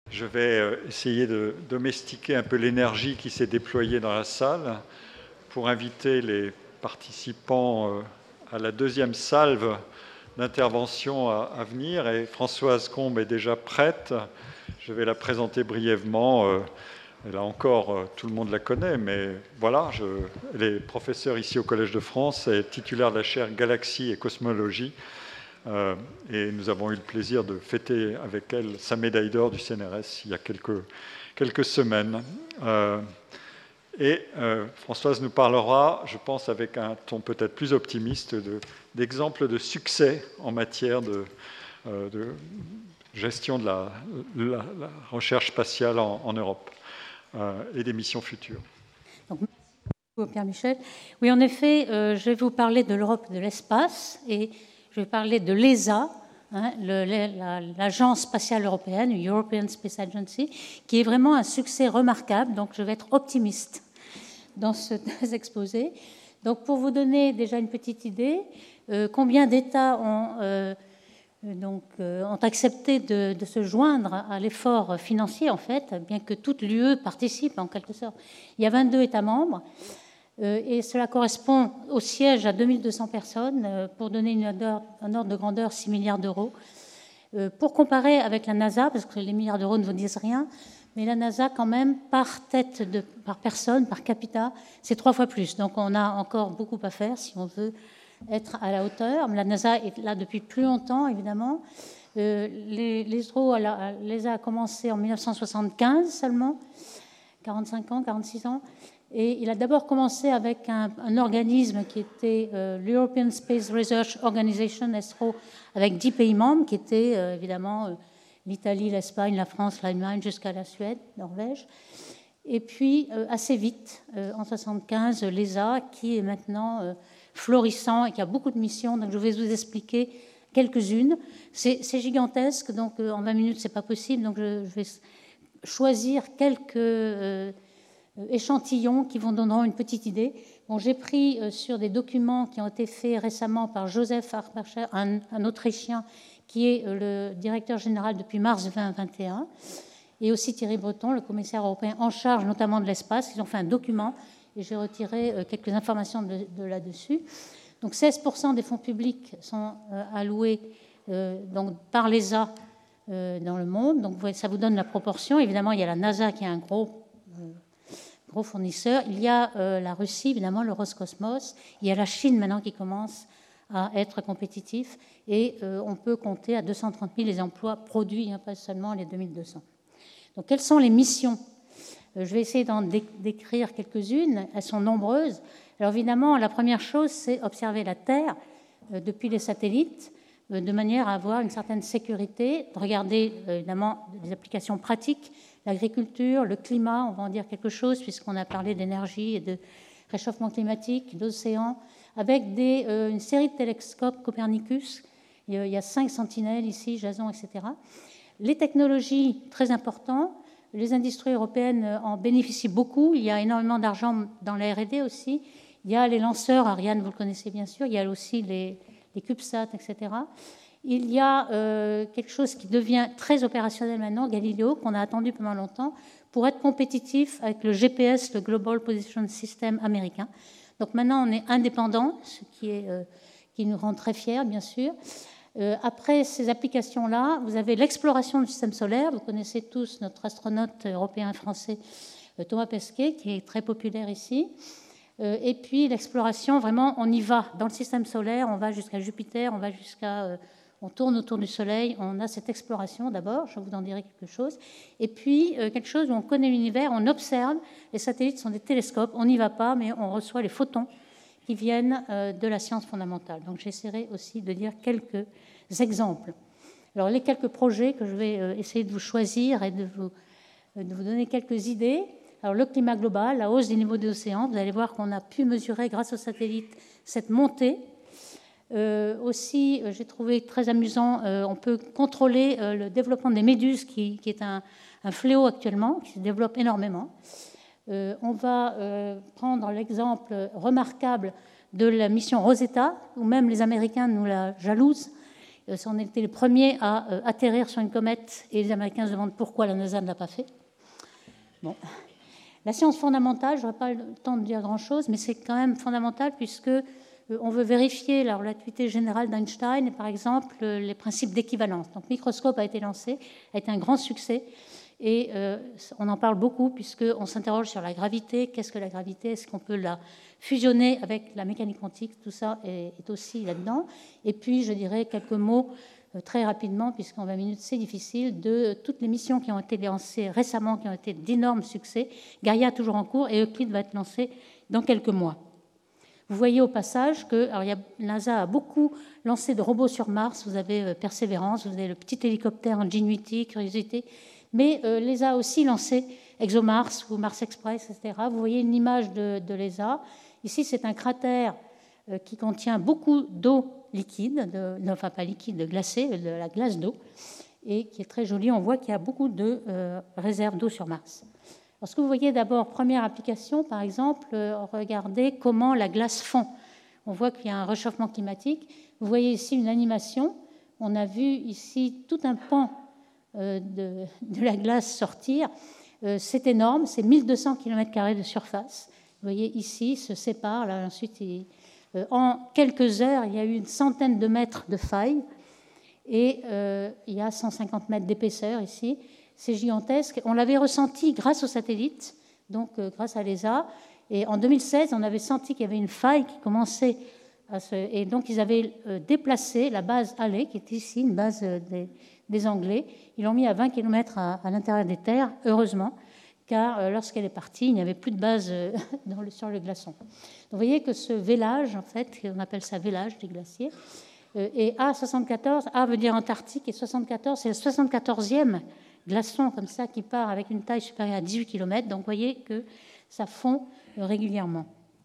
Je vais essayer de domestiquer un peu l'énergie qui s'est déployée dans la salle pour inviter les participants à la deuxième salve d'intervention à venir. Et Françoise Combe est déjà prête. Je vais la présenter brièvement. Là encore, tout le monde la connaît, mais voilà, elle est professeure ici au Collège de France, elle est titulaire de la chaire Galaxie et Cosmologie. Et nous avons eu le plaisir de fêter avec elle sa médaille d'or du CNRS il y a quelques semaines. Françoise nous parlera, je pense, avec un ton peut-être plus optimiste, d'exemples de succès en matière de gestion de la recherche spatiale en Europe et des missions futures. Donc, merci beaucoup, Pierre-Michel. Oui, en effet, je vais vous parler de l'Europe de l'espace et je vais parler de l'ESA, l'Agence spatiale européenne, European Space Agency, qui est vraiment un succès remarquable. Donc, je vais être optimiste dans ce exposé. Donc, pour vous donner déjà une petite idée, combien d'États ont accepté de se joindre à l'effort financier, en fait, bien que toute l'UE participe, en quelque sorte. Il y a 22 États membres. Et cela correspond au siège à 2200 personnes, pour donner un ordre de grandeur, 6 milliards d'euros. Pour comparer avec la NASA, parce que les milliards d'euros ne vous disent rien, mais la NASA, quand même, par personne, par capita, c'est 3 fois plus. Donc on a encore beaucoup à faire si on veut être à la hauteur. La NASA est là depuis plus longtemps, évidemment. L'ESA a commencé en 1975 seulement, 45 ans, 46 ans. Et il a d'abord commencé avec un organisme qui était l'European Space Research Organization, ESRO, avec 10 pays membres, qui étaient évidemment l'Italie, l'Espagne, la France, l'Allemagne, jusqu'à la Suède, Norvège. Et puis, assez vite, en 1975, l'ESA, qui est maintenant florissant et qui a beaucoup de missions. Donc, je vais vous expliquer quelques-unes. C'est gigantesque, donc en 20 minutes, ce n'est pas possible. Donc, je vais choisir quelques échantillons qui vous donneront une petite idée. Bon, j'ai pris sur des documents qui ont été faits récemment par Joseph Hartmacher, un Autrichien qui est le directeur général depuis mars 2021, et aussi Thierry Breton, le commissaire européen en charge notamment de l'espace. Ils ont fait un document et j'ai retiré quelques informations de là-dessus. Donc 16% des fonds publics sont alloués donc, par l'ESA dans le monde. Donc ça vous donne la proportion. Évidemment, il y a la NASA qui est un gros fournisseur. Il y a la Russie, évidemment, le Roscosmos. Il y a la Chine maintenant qui commence à être compétitif. Et on peut compter à 230 000 les emplois produits, pas seulement les 2200. Donc, quelles sont les missions ? Je vais essayer d'en décrire quelques-unes. Elles sont nombreuses. Alors, évidemment, la première chose, c'est observer la Terre depuis les satellites, de manière à avoir une certaine sécurité, de regarder, évidemment, des applications pratiques, l'agriculture, le climat, on va en dire quelque chose, puisqu'on a parlé d'énergie et de réchauffement climatique, d'océans, avec une série de télescopes Copernicus. Il y a 5 sentinelles ici, Jason, etc. Les technologies, très importantes. Les industries européennes en bénéficient beaucoup. Il y a énormément d'argent dans la R&D aussi. Il y a les lanceurs, Ariane, vous le connaissez bien sûr. Il y a aussi les CubeSat, etc. Il y a quelque chose qui devient très opérationnel maintenant, Galileo, qu'on a attendu pendant longtemps, pour être compétitif avec le GPS, le Global Position System américain. Donc maintenant, on est indépendant, ce qui nous rend très fiers, bien sûr. Après ces applications-là, vous avez l'exploration du système solaire. Vous connaissez tous notre astronaute européen français Thomas Pesquet, qui est très populaire ici. Et puis l'exploration, vraiment, on y va dans le système solaire, on va jusqu'à Jupiter, on tourne autour du Soleil, on a cette exploration d'abord, je vous en dirai quelque chose. Et puis quelque chose où on connaît l'univers, on observe, les satellites sont des télescopes, on n'y va pas, mais on reçoit les photons qui viennent de la science fondamentale. Donc j'essaierai aussi de dire quelques exemples. Alors les quelques projets que je vais essayer de vous choisir et de vous donner quelques idées. Alors le climat global, la hausse des niveaux des océans, vous allez voir qu'on a pu mesurer grâce aux satellites cette montée. Aussi, j'ai trouvé très amusant, on peut contrôler le développement des méduses, qui est un fléau actuellement, qui se développe énormément. On va prendre l'exemple remarquable de la mission Rosetta, où même les Américains nous la jalousent. On était les premiers à atterrir sur une comète et les Américains se demandent pourquoi la NASA ne l'a pas fait. Bon. La science fondamentale, je n'aurai pas le temps de dire grand-chose, mais c'est quand même fondamental puisque on veut vérifier la relativité générale d'Einstein et par exemple les principes d'équivalence. Donc, le microscope a été lancé, a été un grand succès. Et on en parle beaucoup puisqu'on s'interroge sur la gravité. Qu'est-ce que la gravité? Est-ce qu'on peut la fusionner avec la mécanique quantique? Tout ça est aussi là-dedans. Et puis, je dirais quelques mots très rapidement, puisqu'en 20 minutes, c'est difficile, de toutes les missions qui ont été lancées récemment, qui ont été d'énormes succès. Gaia toujours en cours et Euclide va être lancé dans quelques mois. Vous voyez au passage que NASA a beaucoup lancé de robots sur Mars. Vous avez Persévérance, vous avez le petit hélicoptère Ingenuity, Curiosity, mais l'ESA a aussi lancé ExoMars ou Mars Express, etc. Vous voyez une image de l'ESA. Ici, c'est un cratère qui contient beaucoup d'eau liquide, enfin pas liquide, glacée, de la glace d'eau, et qui est très joli. On voit qu'il y a beaucoup de réserves d'eau sur Mars. Lorsque vous voyez d'abord, première application, par exemple, regardez comment la glace fond. On voit qu'il y a un réchauffement climatique. Vous voyez ici une animation. On a vu ici tout un pan de la glace sortir. C'est énorme, c'est 1200 km² de surface. Vous voyez ici, se sépare. Là, ensuite, en quelques heures, il y a eu une centaine de mètres de faille et il y a 150 mètres d'épaisseur ici. C'est gigantesque. On l'avait ressenti grâce aux satellites, donc grâce à l'ESA. Et en 2016, on avait senti qu'il y avait une faille qui commençait à se... Et donc, ils avaient déplacé la base Halley, qui est ici, une base des Anglais. Ils l'ont mis à 20 km à l'intérieur des terres, heureusement, car lorsqu'elle est partie, il n'y avait plus de base sur le glaçon. Donc, vous voyez que ce vélage, en fait, on appelle ça vélage des glaciers, et A74, A veut dire Antarctique, et 74, c'est le 74e glaçon comme ça qui part avec une taille supérieure à 18 km. Donc, vous voyez que ça fond régulièrement.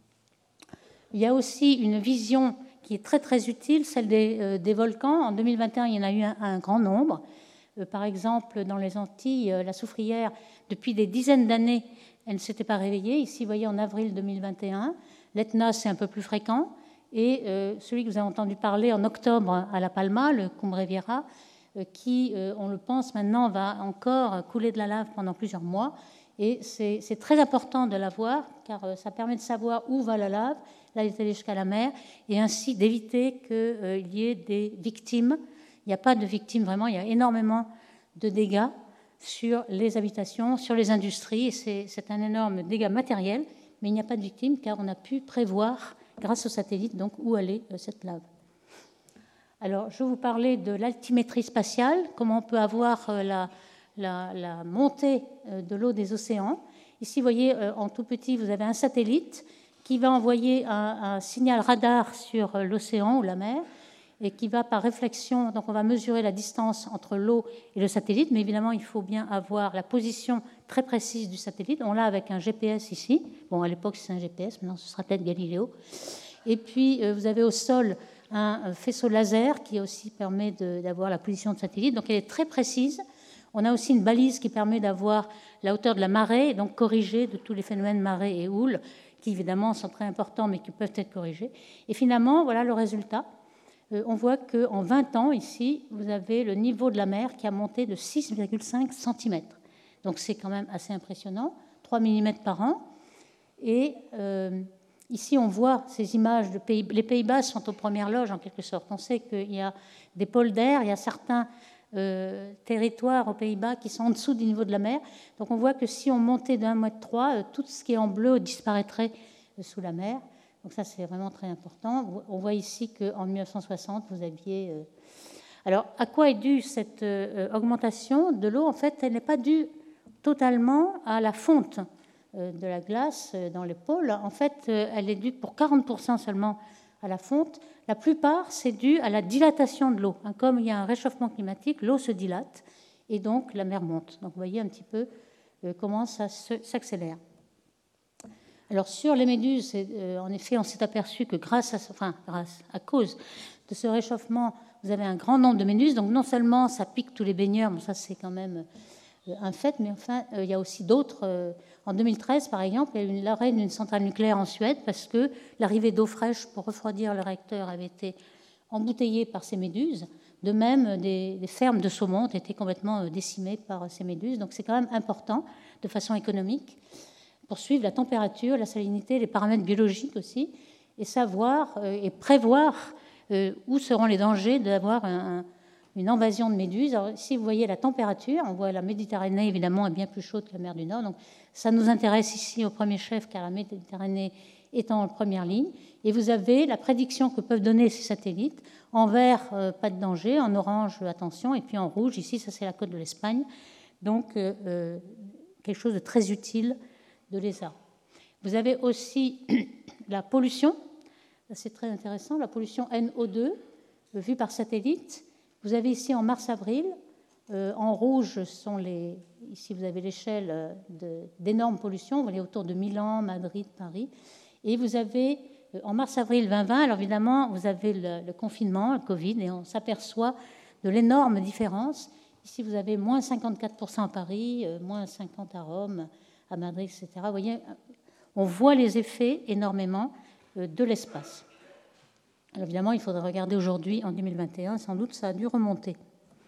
Il y a aussi une vision qui est très, très utile, celle des volcans. En 2021, il y en a eu un grand nombre. Par exemple, dans les Antilles, la soufrière, depuis des dizaines d'années, elle ne s'était pas réveillée. Ici, vous voyez, en avril 2021, l'Etna, c'est un peu plus fréquent. Et celui que vous avez entendu parler en octobre à La Palma, le Cumbre Vieja, qui, on le pense maintenant, va encore couler de la lave pendant plusieurs mois. Et c'est très important de la voir, car ça permet de savoir où va la lave. Là, il est allé jusqu'à la mer, et ainsi d'éviter qu'il y ait des victimes. Il n'y a pas de victimes vraiment, il y a énormément de dégâts sur les habitations, sur les industries, et c'est un énorme dégât matériel, mais il n'y a pas de victimes, car on a pu prévoir, grâce aux satellites, donc, où allait cette lave. Alors, je vais vous parler de l'altimétrie spatiale, comment on peut avoir la montée de l'eau des océans. Ici, vous voyez, en tout petit, vous avez un satellite qui va envoyer un signal radar sur l'océan ou la mer et qui va par réflexion, donc on va mesurer la distance entre l'eau et le satellite, mais évidemment, il faut bien avoir la position très précise du satellite. On l'a avec un GPS ici. Bon, à l'époque, c'est un GPS, maintenant, ce sera peut-être Galileo. Et puis, vous avez au sol un faisceau laser qui aussi permet d'avoir la position de satellite. Donc, elle est très précise. On a aussi une balise qui permet d'avoir la hauteur de la marée, et donc corriger de tous les phénomènes marée et houle, qui évidemment sont très importants, mais qui peuvent être corrigés. Et finalement, voilà le résultat. On voit qu'en 20 ans, ici, vous avez le niveau de la mer qui a monté de 6,5 cm. Donc, c'est quand même assez impressionnant, 3 mm par an. Et ici, on voit ces images de pays. Les Pays-Bas sont aux premières loges, en quelque sorte. On sait qu'il y a des pôles d'air, il y a certains territoires aux Pays-Bas qui sont en dessous du niveau de la mer. Donc, on voit que si on montait de 1,3 m, tout ce qui est en bleu disparaîtrait sous la mer. Donc ça, c'est vraiment très important. On voit ici qu'en 1960, vous aviez... Alors, à quoi est due cette augmentation de l'eau? En fait, elle n'est pas due totalement à la fonte de la glace dans les pôles. En fait, elle est due pour 40% seulement à la fonte. La plupart, c'est dû à la dilatation de l'eau. Comme il y a un réchauffement climatique, l'eau se dilate et donc la mer monte. Donc, vous voyez un petit peu comment ça s'accélère. Alors, sur les méduses, en effet, on s'est aperçu que à cause de ce réchauffement, vous avez un grand nombre de méduses. Donc, non seulement ça pique tous les baigneurs, mais ça, c'est quand même un fait, mais enfin, il y a aussi d'autres. En 2013, par exemple, il y a eu l'arrêt d'une centrale nucléaire en Suède parce que l'arrivée d'eau fraîche pour refroidir le réacteur avait été embouteillée par ces méduses. De même, des fermes de saumon ont été complètement décimées par ces méduses. Donc c'est quand même important, de façon économique, pour suivre la température, la salinité, les paramètres biologiques aussi, et savoir et prévoir où seront les dangers d'avoir une invasion de méduses. Alors, ici, vous voyez la température. On voit la Méditerranée, évidemment, est bien plus chaude que la mer du Nord. Donc ça nous intéresse ici au premier chef, car la Méditerranée est en première ligne. Et vous avez la prédiction que peuvent donner ces satellites. En vert, pas de danger. En orange, attention. Et puis en rouge, ici, ça c'est la côte de l'Espagne. Donc, quelque chose de très utile de l'ESA. Vous avez aussi la pollution. C'est très intéressant. La pollution NO2, vue par satellite. Vous avez ici en mars-avril. En rouge, ici vous avez l'échelle d'énormes pollutions. Vous voyez autour de Milan, Madrid, Paris. Et vous avez en mars-avril 2020, alors évidemment, vous avez le confinement, le Covid, et on s'aperçoit de l'énorme différence. Ici, vous avez moins 54% à Paris, moins 50% à Rome, à Madrid, etc. Vous voyez, on voit les effets énormément de l'espace. Alors évidemment, il faudrait regarder aujourd'hui, en 2021, sans doute, ça a dû remonter.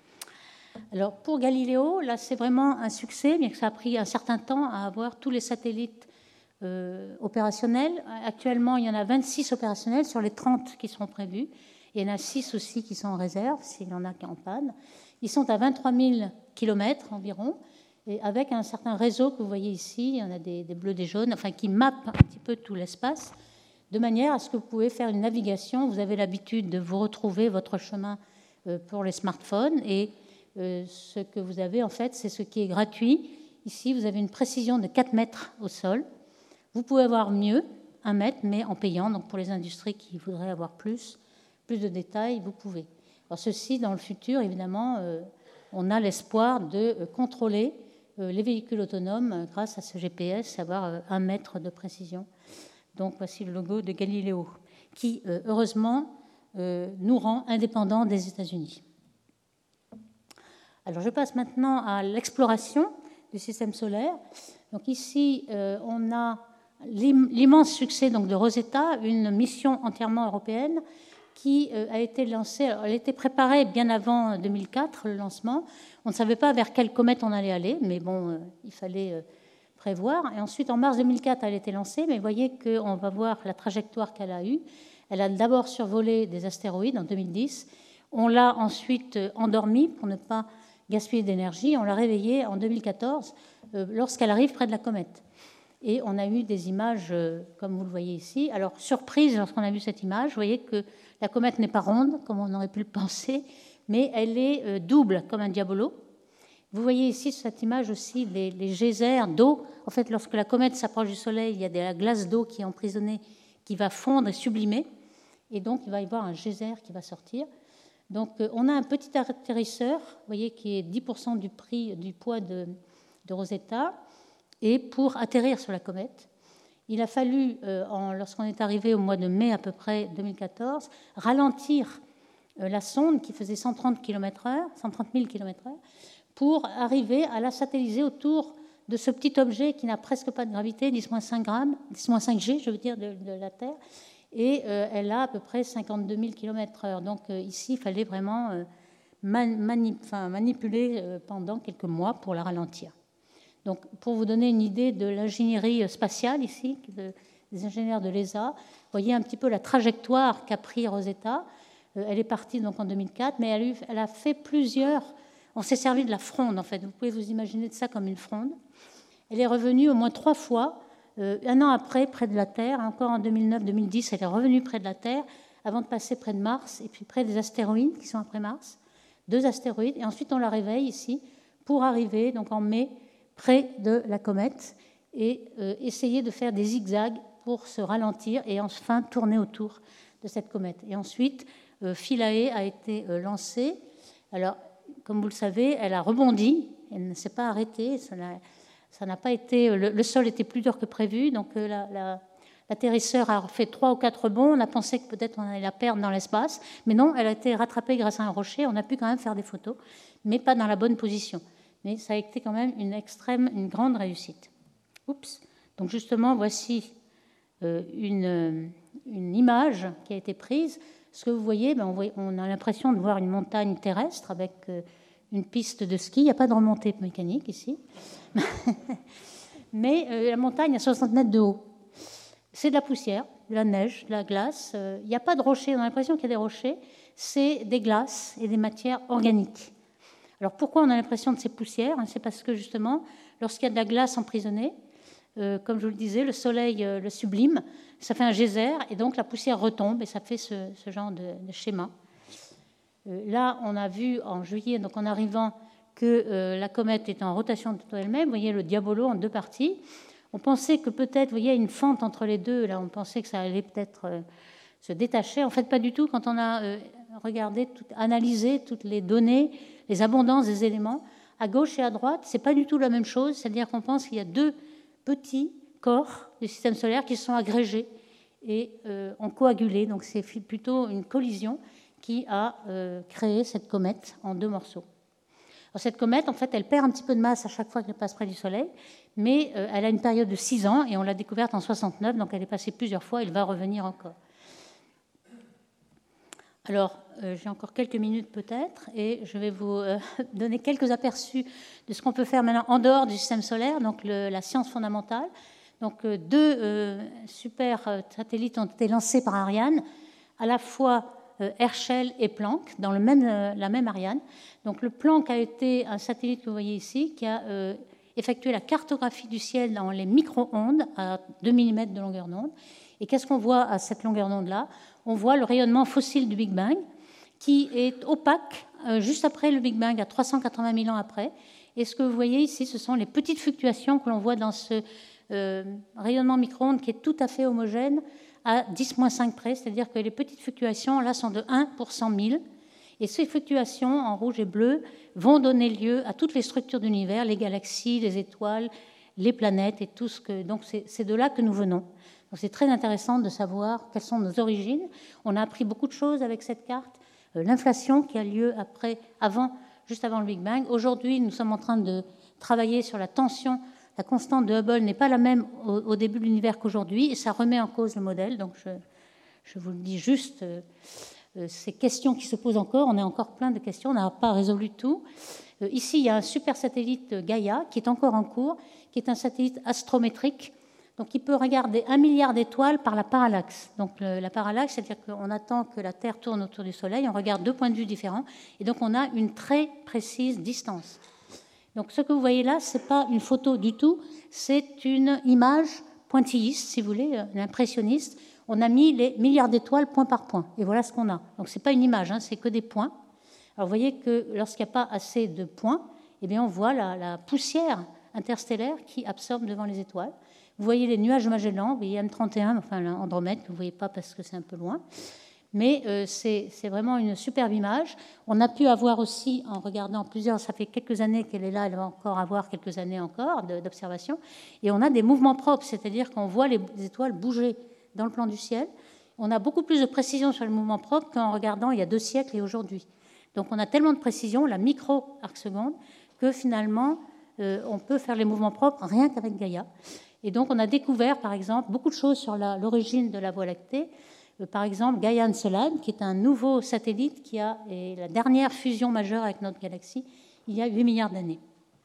Alors pour Galiléo, là, c'est vraiment un succès, bien que ça a pris un certain temps à avoir tous les satellites opérationnels. Actuellement, il y en a 26 opérationnels sur les 30 qui sont prévus. Il y en a 6 aussi qui sont en réserve, s'il y en a qui en panne. Ils sont à 23 000 km environ, et avec un certain réseau que vous voyez ici. Il y en a des bleus, des jaunes, enfin qui mappent un petit peu tout l'espace, de manière à ce que vous pouvez faire une navigation. Vous avez l'habitude de vous retrouver votre chemin pour les smartphones, et ce que vous avez, en fait, c'est ce qui est gratuit. Ici, vous avez une précision de 4 mètres au sol. Vous pouvez avoir mieux, 1 mètre, mais en payant. Donc pour les industries qui voudraient avoir plus de détails, vous pouvez. Alors ceci, dans le futur, évidemment, on a l'espoir de contrôler les véhicules autonomes grâce à ce GPS, avoir 1 mètre de précision. Donc voici le logo de Galiléo, qui, heureusement, nous rend indépendants des États-Unis. Alors je passe maintenant à l'exploration du système solaire. Donc ici, on a l'immense succès donc, de Rosetta, une mission entièrement européenne qui a été lancée. Alors, elle était préparée bien avant 2004, le lancement. On ne savait pas vers quelle comète on allait aller, mais bon, il fallait prévoir. Et ensuite, en mars 2004, elle a été lancée, mais vous voyez qu'on va voir la trajectoire qu'elle a eue. Elle a d'abord survolé des astéroïdes en 2010. On l'a ensuite endormie pour ne pas gaspiller d'énergie. On l'a réveillée en 2014 lorsqu'elle arrive près de la comète. Et on a eu des images, comme vous le voyez ici. Alors, surprise, lorsqu'on a vu cette image, vous voyez que la comète n'est pas ronde, comme on aurait pu le penser, mais elle est double, comme un diabolo. Vous voyez ici, sur cette image aussi, les geysers d'eau. En fait, lorsque la comète s'approche du Soleil, il y a de la glace d'eau qui est emprisonnée, qui va fondre et sublimer. Et donc, il va y avoir un geyser qui va sortir. Donc, on a un petit atterrisseur, vous voyez, qui est 10% du poids de Rosetta. Et pour atterrir sur la comète, il a fallu, lorsqu'on est arrivé au mois de mai à peu près 2014, ralentir la sonde qui faisait 130 000 km/h, pour arriver à la satelliser autour de ce petit objet qui n'a presque pas de gravité, 10-5 grammes, 10-5 G, je veux dire, de la Terre, et elle a à peu près 52 000 km/h. Donc ici, il fallait vraiment manipuler pendant quelques mois pour la ralentir. Donc, pour vous donner une idée de l'ingénierie spatiale ici, des ingénieurs de l'ESA, vous voyez un petit peu la trajectoire qu'a pris Rosetta. Elle est partie donc en 2004, mais elle a fait plusieurs. On s'est servi de la fronde, en fait. Vous pouvez vous imaginer de ça comme une fronde. Elle est revenue au moins 3 fois, 1 an après, près de la Terre. Encore en 2009-2010, elle est revenue près de la Terre, avant de passer près de Mars, et puis près des astéroïdes qui sont après Mars. 2 astéroïdes, et ensuite on la réveille ici, pour arriver donc en mai, près de la comète, et essayer de faire des zigzags pour se ralentir et enfin tourner autour de cette comète. Et ensuite, Philae a été lancée. Alors, comme vous le savez, elle a rebondi, elle ne s'est pas arrêtée, ça n'a pas été, le sol était plus dur que prévu, donc l'atterrisseur a fait 3 ou 4 bonds. On a pensé que peut-être on allait la perdre dans l'espace, mais non, elle a été rattrapée grâce à un rocher. On a pu quand même faire des photos, mais pas dans la bonne position. Mais ça a été quand même une grande réussite. Oups. Donc justement, voici une image qui a été prise. Ce que vous voyez, on a l'impression de voir une montagne terrestre avec une piste de ski. Il n'y a pas de remontée mécanique ici. Mais la montagne a 60 mètres de haut. C'est de la poussière, de la neige, de la glace. Il n'y a pas de rochers. On a l'impression qu'il y a des rochers. C'est des glaces et des matières organiques. Alors pourquoi on a l'impression de ces poussières? C'est parce que justement, lorsqu'il y a de la glace emprisonnée, comme je vous le disais, le soleil le sublime, ça fait un geyser et donc la poussière retombe et ça fait ce genre de schéma. Là, on a vu en juillet, donc en arrivant, que la comète est en rotation autour d'elle-même. Vous voyez le diabolo en deux parties. On pensait que peut-être, vous voyez, une fente entre les deux. Là, on pensait que ça allait peut-être se détacher. En fait, pas du tout. Quand on a regardé, analysé toutes les données, les abondances des éléments, à gauche et à droite, c'est pas du tout la même chose. C'est-à-dire qu'on pense qu'il y a deux petits corps du système solaire qui sont agrégés et ont coagulé. Donc, c'est plutôt une collision qui a créé cette comète en deux morceaux. Alors, cette comète, en fait, elle perd un petit peu de masse à chaque fois qu'elle passe près du Soleil, mais elle a une période de 6 ans et on l'a découverte en 69, donc elle est passée plusieurs fois, elle va revenir encore. Alors, j'ai encore quelques minutes peut-être, et je vais vous donner quelques aperçus de ce qu'on peut faire maintenant en dehors du système solaire, donc la science fondamentale. Donc, deux super satellites ont été lancés par Ariane, à la fois Herschel et Planck, dans la même Ariane. Donc, le Planck a été un satellite que vous voyez ici, qui a effectué la cartographie du ciel dans les micro-ondes, à 2 mm de longueur d'onde. Et qu'est-ce qu'on voit à cette longueur d'onde-là? On voit le rayonnement fossile du Big Bang, qui est opaque juste après le Big Bang, à 380 000 ans après. Et ce que vous voyez ici, ce sont les petites fluctuations que l'on voit dans ce rayonnement micro-ondes qui est tout à fait homogène à 10-5 près, c'est-à-dire que les petites fluctuations, là, sont de 1 pour 100 000. Et ces fluctuations, en rouge et bleu, vont donner lieu à toutes les structures de l'univers, les galaxies, les étoiles, les planètes et tout ce que... Donc, c'est de là que nous venons. Donc, c'est très intéressant de savoir quelles sont nos origines. On a appris beaucoup de choses avec cette carte. L'inflation qui a lieu juste avant le Big Bang. Aujourd'hui, nous sommes en train de travailler sur la tension. La constante de Hubble n'est pas la même au début de l'univers qu'aujourd'hui, et ça remet en cause le modèle. Donc, je vous le dis juste, ces questions qui se posent encore, on a encore plein de questions, on n'a pas résolu tout. Ici, il y a un super satellite Gaia qui est encore en cours, qui est un satellite astrométrique, donc il peut regarder 1 milliard d'étoiles par la parallaxe. Donc, la parallaxe, c'est-à-dire qu'on attend que la Terre tourne autour du Soleil, on regarde 2 points de vue différents, et donc on a une très précise distance. Donc, ce que vous voyez là, ce n'est pas une photo du tout, c'est une image pointilliste, si vous voulez, l'impressionniste. On a mis les milliards d'étoiles point par point, et voilà ce qu'on a. Donc, ce n'est pas une image, c'est que des points. Alors, vous voyez que lorsqu'il n'y a pas assez de points, eh bien, on voit la poussière interstellaire qui absorbe devant les étoiles. Vous voyez les nuages de Magellan, vous voyez M31, enfin Andromède, que vous ne voyez pas parce que c'est un peu loin. Mais c'est vraiment une superbe image. On a pu avoir aussi, en regardant plusieurs, ça fait quelques années qu'elle est là, elle va encore avoir quelques années encore d'observation, et on a des mouvements propres, c'est-à-dire qu'on voit les étoiles bouger dans le plan du ciel. On a beaucoup plus de précision sur le mouvement propre qu'en regardant il y a 2 siècles et aujourd'hui. Donc on a tellement de précision, la micro-arc-seconde, que finalement, on peut faire les mouvements propres rien qu'avec Gaïa. Et donc on a découvert, par exemple, beaucoup de choses sur l'origine de la Voie lactée. Par exemple, Gaia Encelade, qui est un nouveau satellite qui a la dernière fusion majeure avec notre galaxie il y a 8 milliards d'années.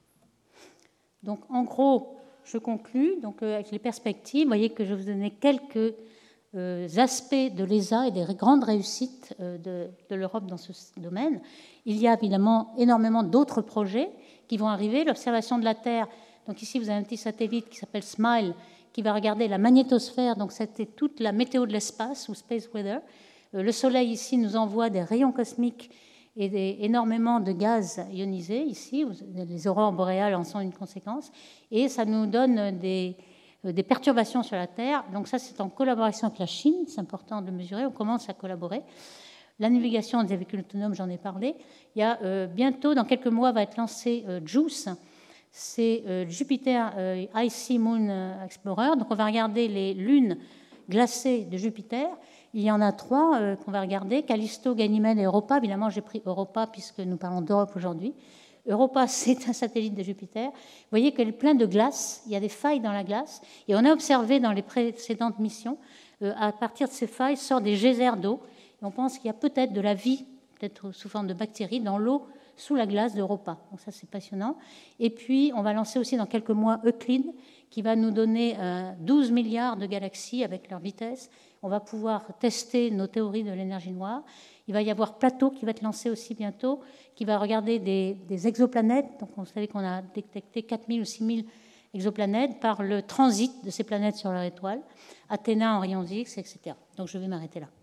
Donc, en gros, je conclus donc, avec les perspectives. Vous voyez que je vous donnais quelques aspects de l'ESA et des grandes réussites de l'Europe dans ce domaine. Il y a évidemment énormément d'autres projets qui vont arriver. L'observation de la Terre, donc ici vous avez un petit satellite qui s'appelle SMILE, qui va regarder la magnétosphère, donc c'était toute la météo de l'espace, ou space weather. Le Soleil, ici, nous envoie des rayons cosmiques et énormément de gaz ionisés, ici, les aurores boréales en sont une conséquence, et ça nous donne des perturbations sur la Terre. Donc ça, c'est en collaboration avec la Chine, c'est important de mesurer, on commence à collaborer. La navigation des véhicules autonomes, j'en ai parlé. Il y a bientôt, dans quelques mois, va être lancé JUICE, c'est Jupiter Icy Moon Explorer. Donc on va regarder les lunes glacées de Jupiter. Il y en a 3 qu'on va regarder, Callisto, Ganymède et Europa. Évidemment, j'ai pris Europa puisque nous parlons d'Europe aujourd'hui. Europa, c'est un satellite de Jupiter. Vous voyez qu'elle est pleine de glace, il y a des failles dans la glace. Et on a observé dans les précédentes missions, à partir de ces failles sortent des geysers d'eau. Et on pense qu'il y a peut-être de la vie, peut-être sous forme de bactéries, dans l'eau sous la glace d'Europa. Donc ça, c'est passionnant. Et puis, on va lancer aussi dans quelques mois Euclid, qui va nous donner 12 milliards de galaxies avec leur vitesse. On va pouvoir tester nos théories de l'énergie noire. Il va y avoir Plateau qui va être lancé aussi bientôt, qui va regarder des exoplanètes. Donc, on savait qu'on a détecté 4000 ou 6000 exoplanètes par le transit de ces planètes sur leur étoile. Athéna en rayons X, etc. Donc, je vais m'arrêter là.